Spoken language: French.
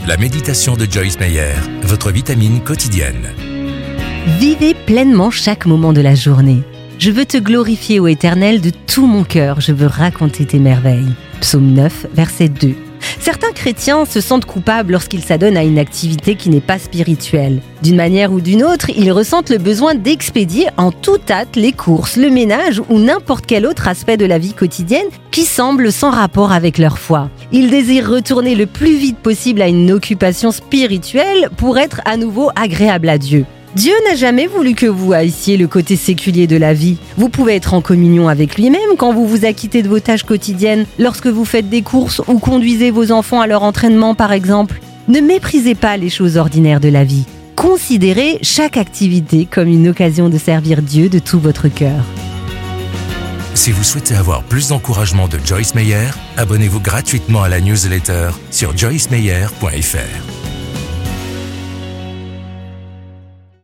La méditation de Joyce Meyer, votre vitamine quotidienne. Vivez pleinement chaque moment de la journée. Je veux te glorifier, ô Éternel, de tout mon cœur. Je veux raconter tes merveilles. Psaume 9, verset 2. Certains chrétiens se sentent coupables lorsqu'ils s'adonnent à une activité qui n'est pas spirituelle. D'une manière ou d'une autre, ils ressentent le besoin d'expédier en toute hâte les courses, le ménage ou n'importe quel autre aspect de la vie quotidienne qui semble sans rapport avec leur foi. Ils désirent retourner le plus vite possible à une occupation spirituelle pour être à nouveau agréable à Dieu. Dieu n'a jamais voulu que vous haissiez le côté séculier de la vie. Vous pouvez être en communion avec lui-même quand vous vous acquittez de vos tâches quotidiennes, lorsque vous faites des courses ou conduisez vos enfants à leur entraînement par exemple. Ne méprisez pas les choses ordinaires de la vie. Considérez chaque activité comme une occasion de servir Dieu de tout votre cœur. Si vous souhaitez avoir plus d'encouragement de Joyce Meyer, abonnez-vous gratuitement à la newsletter sur joycemeyer.fr.